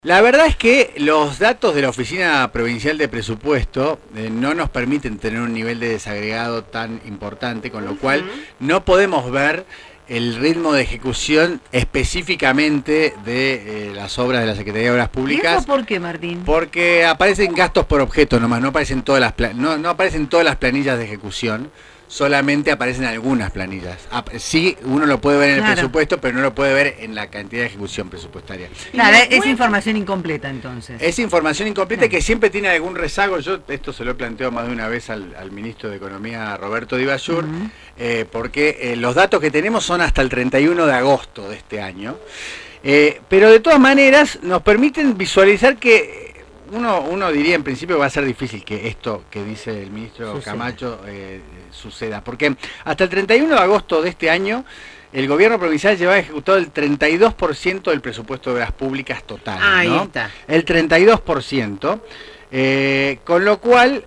La verdad es que los datos de la Oficina Provincial de Presupuesto no nos permiten tener un nivel de desagregado tan importante, con lo cual no podemos ver el ritmo de ejecución específicamente de las obras de la Secretaría de Obras Públicas. ¿Y eso por qué, Martín? Porque aparecen gastos por objeto nomás, no aparecen todas no aparecen todas las planillas de ejecución. Solamente aparecen algunas planillas. Sí, uno lo puede ver en el presupuesto, pero no lo puede ver en la cantidad de ejecución presupuestaria. Claro, es información incompleta entonces. Es información incompleta que siempre tiene algún rezago. Yo esto se lo he planteado más de una vez al ministro de Economía, Roberto Di Bajur, porque los datos que tenemos son hasta el 31 de agosto de este año. Pero de todas maneras nos permiten visualizar que uno diría en principio va a ser difícil que esto que dice el ministro Camacho suceda, porque hasta el 31 de agosto de este año el gobierno provincial llevaba ejecutado el 32% del presupuesto de obras públicas total. Ahí ¿no? está. El 32%, con lo cual,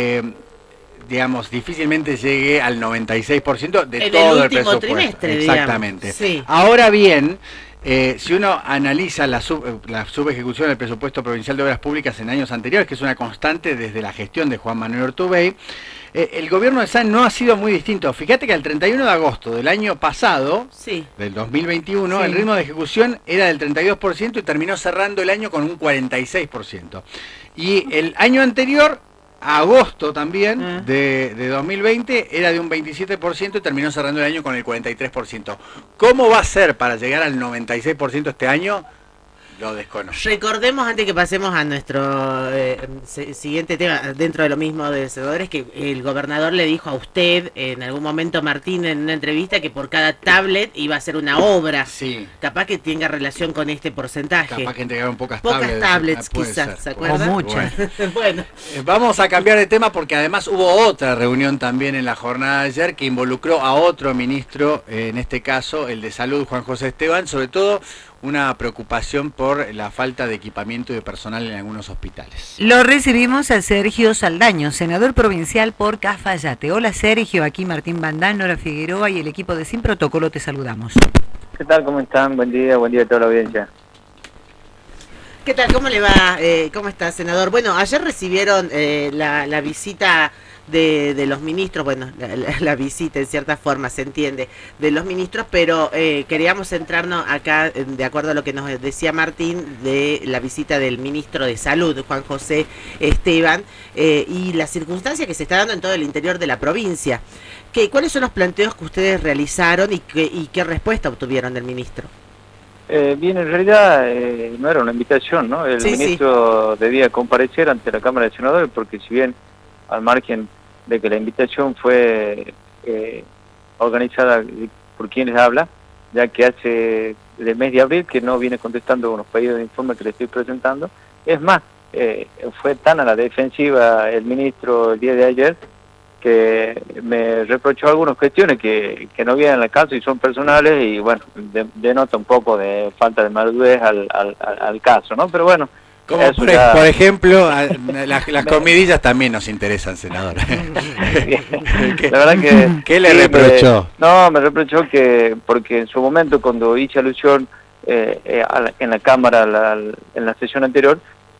digamos, difícilmente llegue al 96% de todo el presupuesto. Trimestre, exactamente. Sí. Ahora bien, si uno analiza la subejecución del presupuesto provincial de obras públicas en años anteriores, que es una constante desde la gestión de Juan Manuel Ortubey, el gobierno de Sáenz no ha sido muy distinto. Fíjate que al 31 de agosto del año pasado, del 2021, el ritmo de ejecución era del 32% y terminó cerrando el año con un 46%. Y el año anterior, agosto también, de 2020, era de un 27% y terminó cerrando el año con el 43%. ¿Cómo va a ser para llegar al 96% este año? Lo desconozco. Recordemos, antes que pasemos a nuestro siguiente tema, dentro de lo mismo de senadores, que el gobernador le dijo a usted, en algún momento, Martín, en una entrevista, que por cada tablet iba a ser una obra. Sí. Capaz que tenga relación con este porcentaje. Capaz que entregaron pocas tablets, puede quizás, ser. ¿se acuerdan? O muchas. Bueno. Vamos a cambiar de tema porque además hubo otra reunión también en la jornada de ayer que involucró a otro ministro, en este caso el de Salud, Juan José Esteban, sobre todo una preocupación por la falta de equipamiento y de personal en algunos hospitales. Lo recibimos a Sergio Saldaño, senador provincial por Cafayate. Hola Sergio, aquí Martín Bandán, Nora Figueroa y el equipo de Sin Protocolo te saludamos. ¿Qué tal? ¿Cómo están? Buen día a toda la audiencia. ¿Qué tal? ¿Cómo le va? ¿Cómo está, senador? Bueno, ayer recibieron la visita de los ministros, bueno, la visita en cierta forma se entiende, de los ministros, pero queríamos centrarnos acá, de acuerdo a lo que nos decía Martín, de la visita del ministro de Salud, Juan José Esteban, y la circunstancia que se está dando en todo el interior de la provincia. ¿Cuáles son los planteos que ustedes realizaron y qué respuesta obtuvieron del ministro? Bien, en realidad no era una invitación, ¿no? El ministro debía comparecer ante la Cámara de Senadores porque si bien al margen de que la invitación fue organizada por quienes habla, ya que hace del mes de abril que no viene contestando unos pedidos de informe que le estoy presentando. Es más, fue tan a la defensiva el ministro el día de ayer que me reprochó algunas cuestiones que no vienen al caso y son personales y bueno, denota un poco de falta de madurez al caso, ¿no? Pero bueno, como por ejemplo, las comidillas también nos interesan, senador. La verdad que... ¿Qué le reprochó? Me reprochó que, porque en su momento cuando hice alusión en la Cámara, en la sesión anterior,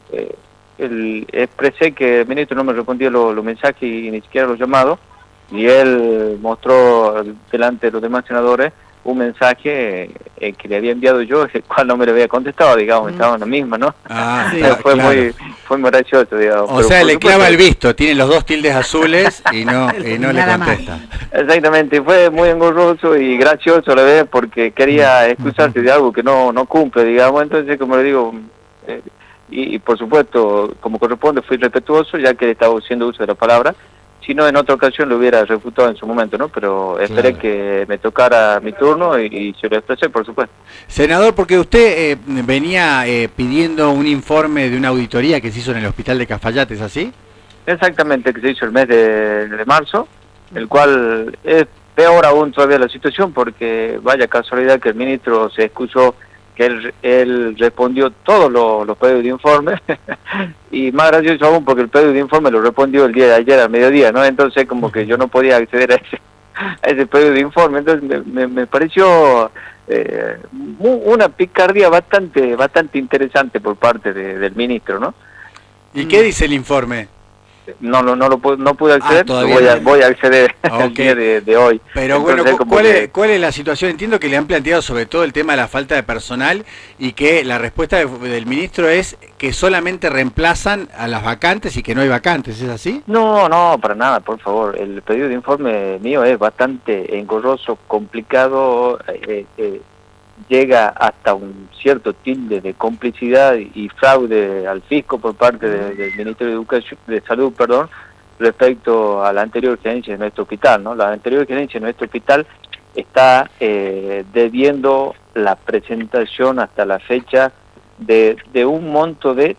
expresé que el ministro no me respondía los mensajes y ni siquiera los llamados, y él mostró delante de los demás senadores un mensaje que le había enviado yo, el cual no me lo había contestado, digamos, estaba en la misma, ¿no? Fue muy gracioso, digamos. O sea, le clava el visto, tiene los dos tildes azules y no le contesta. Exactamente, fue muy engorroso y gracioso a la vez porque quería excusarse de algo que no cumple, digamos, entonces, como le digo, y por supuesto, como corresponde, fui respetuoso, ya que estaba haciendo uso de la palabra. Si no, en otra ocasión lo hubiera refutado en su momento, ¿no? Pero esperé que me tocara mi turno y se lo expresé, por supuesto. Senador, porque usted venía pidiendo un informe de una auditoría que se hizo en el hospital de Cafayate, ¿es así? Exactamente, que se hizo el mes de marzo, el cual es peor aún todavía la situación, porque vaya casualidad que el ministro se excusó que él respondió todos los pedidos de informe y más gracioso aún porque el pedido de informe lo respondió el día de ayer al mediodía, ¿no? Entonces como que yo no podía acceder a ese pedido de informe, entonces me pareció una picardía bastante interesante por parte del ministro, ¿no? ¿Y qué dice el informe? No pude acceder, voy a acceder el día de hoy. Pero entonces, bueno, ¿cuál es la situación? Entiendo que le han planteado sobre todo el tema de la falta de personal y que la respuesta del ministro es que solamente reemplazan a las vacantes y que no hay vacantes, ¿es así? No, para nada, por favor. El pedido de informe mío es bastante engorroso, complicado, llega hasta un cierto tilde de complicidad y fraude al fisco por parte del Ministerio de Salud, respecto a la anterior gerencia de nuestro hospital, ¿no? La anterior gerencia de nuestro hospital está debiendo la presentación hasta la fecha de un monto de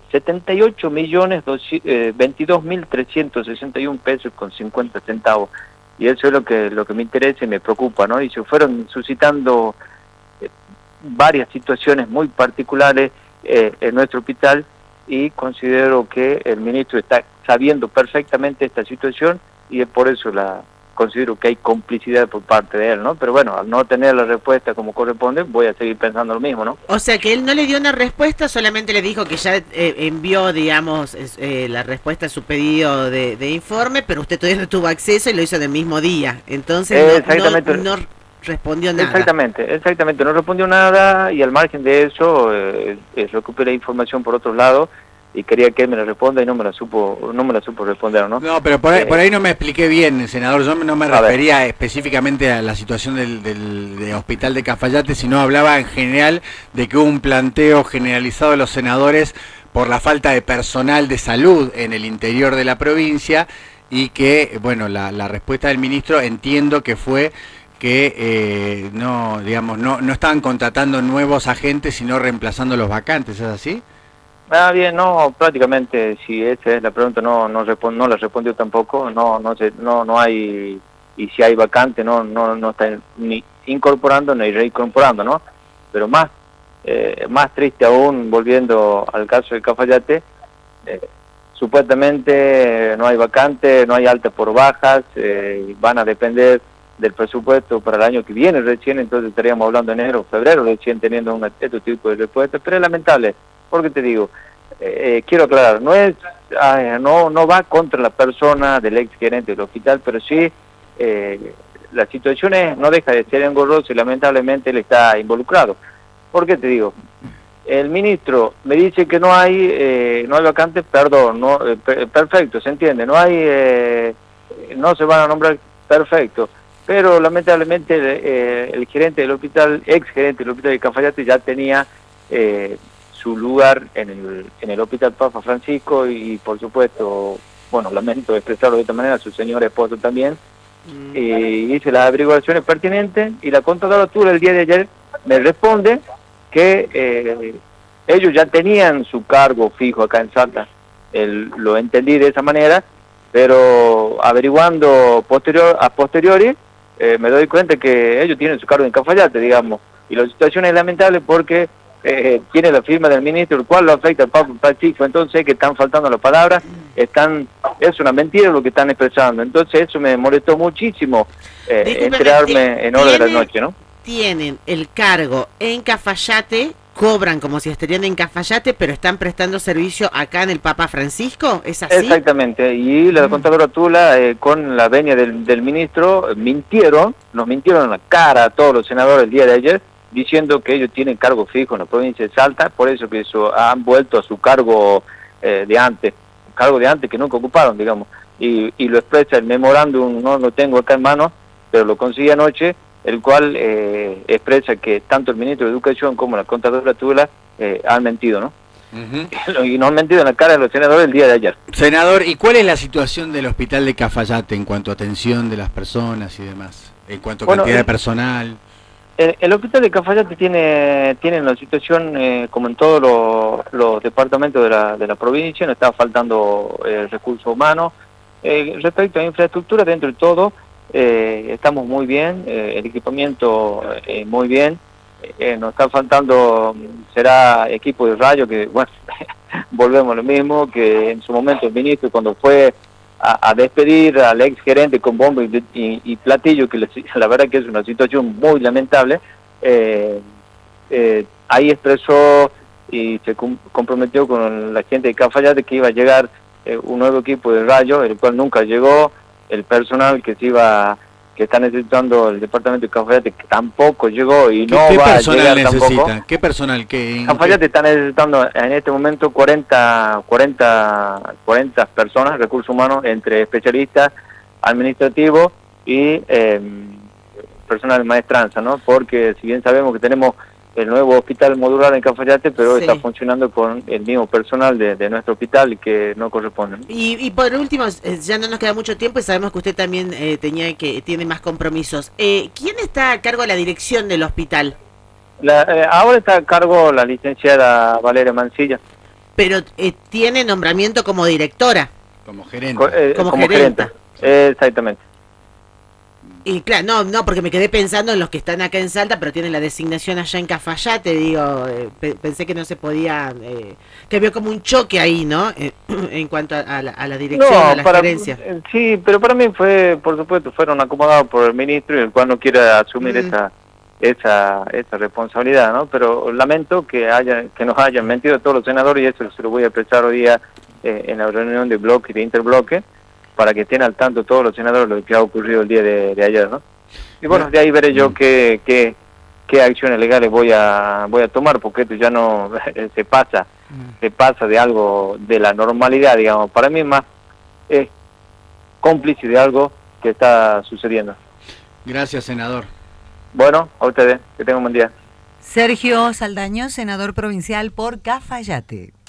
78.022.361 pesos con 50 centavos. Y eso es lo que me interesa y me preocupa, ¿no? Y se fueron suscitando varias situaciones muy particulares en nuestro hospital, y considero que el ministro está sabiendo perfectamente esta situación y es por eso considero que hay complicidad por parte de él, ¿no? Pero bueno, al no tener la respuesta como corresponde, voy a seguir pensando lo mismo, ¿no? O sea que él no le dio una respuesta, solamente le dijo que ya envió, digamos, la respuesta a su pedido de informe, pero usted todavía no tuvo acceso y lo hizo del mismo día. Entonces no respondió nada. Exactamente, no respondió nada, y al margen de eso recuperé información por otro lado y quería que él me la responda y no me la supo responder, ¿no? No, pero por ahí no me expliqué bien, senador. Yo no me refería específicamente a la situación del hospital de Cafayate, sino hablaba en general de que hubo un planteo generalizado de los senadores por la falta de personal de salud en el interior de la provincia, y que, bueno, la respuesta del ministro entiendo que fue que no estaban contratando nuevos agentes, sino reemplazando los vacantes, ¿es así? Bien, no, prácticamente, si esa es la pregunta, no la respondió tampoco, no hay, y si hay vacante, no está ni incorporando ni reincorporando, ¿no? Pero más triste aún, volviendo al caso de Cafayate, supuestamente no hay vacante, no hay alta por bajas, van a depender del presupuesto para el año que viene recién, entonces estaríamos hablando de enero o febrero recién teniendo este tipo de respuesta, pero es lamentable, porque te digo, quiero aclarar, no va contra la persona del ex gerente del hospital, pero sí la situación no deja de ser engorrosa y lamentablemente él está involucrado. ¿Por qué te digo? El ministro me dice que no hay vacantes, perfecto, se entiende, no se van a nombrar, perfecto, pero lamentablemente el gerente del hospital, ex gerente del hospital de Cafayate, ya tenía su lugar en el hospital Papa Francisco, y por supuesto, bueno, lamento expresarlo de esta manera, su señor esposo también, hice las averiguaciones pertinentes, y la contratatura el día de ayer me responde que ellos ya tenían su cargo fijo acá en Salta. Lo entendí de esa manera, pero averiguando a posteriori me doy cuenta que ellos tienen su cargo en Cafayate, digamos, y la situación es lamentable porque tiene la firma del ministro, el cual lo afecta al Papa Francisco. Entonces, que están faltando las palabras, es una mentira lo que están expresando. Entonces eso me molestó muchísimo, enterarme en horas de la noche, ¿no? Tienen el cargo en Cafayate, cobran como si estarían en Cafayate, pero están prestando servicio acá en el Papa Francisco, ¿es así? Exactamente, y la contadora Tula, con la venia del ministro, nos mintieron en la cara a todos los senadores el día de ayer, diciendo que ellos tienen cargo fijo en la provincia de Salta, por eso que han vuelto a su cargo de antes que nunca ocuparon, digamos, y lo expresa el memorándum, no lo tengo acá en mano, pero lo conseguí anoche, el cual expresa que tanto el ministro de Educación como la contadora Tula han mentido, ¿no? Y no han mentido en la cara de los senadores el día de ayer. Senador, ¿y cuál es la situación del hospital de Cafayate en cuanto a atención de las personas y demás? En cuanto a cantidad de personal. El hospital de Cafayate tiene una situación como en todos los departamentos de la provincia, no está faltando recursos humanos. Respecto a infraestructura, dentro de todo, estamos muy bien, el equipamiento muy bien, nos está faltando, será equipo de radio, que bueno, volvemos a lo mismo, que en su momento el ministro cuando fue a despedir al ex gerente con bombo y platillo, que la verdad que es una situación muy lamentable, ahí expresó y se comprometió con la gente de Cafayate que iba a llegar un nuevo equipo de Rayo, el cual nunca llegó, el personal que está necesitando el departamento de Cafayate que tampoco llegó y no va a llegar tampoco. ¿Qué personal? Cafayate está necesitando en este momento 40 personas, recursos humanos, entre especialistas, administrativos y personal de maestranza, ¿no? Porque si bien sabemos que tenemos el nuevo hospital modular en Cafayate, pero está funcionando con el mismo personal de nuestro hospital que no corresponde. Y por último, ya no nos queda mucho tiempo y sabemos que usted también tiene más compromisos. ¿Quién está a cargo de la dirección del hospital? Ahora está a cargo la licenciada Valeria Mancilla. Pero tiene nombramiento como directora. Como gerente. Como gerenta. Exactamente. Y claro, no, porque me quedé pensando en los que están acá en Salta, pero tienen la designación allá en Cafayate, digo, pensé que no se podía, que había como un choque ahí, ¿no? En cuanto a la dirección, a la gerencia. Sí, pero para mí por supuesto, fueron acomodados por el ministro y el cual no quiere asumir esa responsabilidad, ¿no? Pero lamento que nos hayan mentido todos los senadores y eso se lo voy a expresar hoy día en la reunión de bloque y de interbloque, para que estén al tanto todos los senadores lo que ha ocurrido el día de ayer, ¿no? Y bueno, de ahí veré yo qué acciones legales voy a tomar, porque esto ya no se pasa de algo de la normalidad, digamos. Para mí más es cómplice de algo que está sucediendo. Gracias, senador. Bueno, a ustedes, que tengan un buen día. Sergio Saldaño, senador provincial por Cafayate.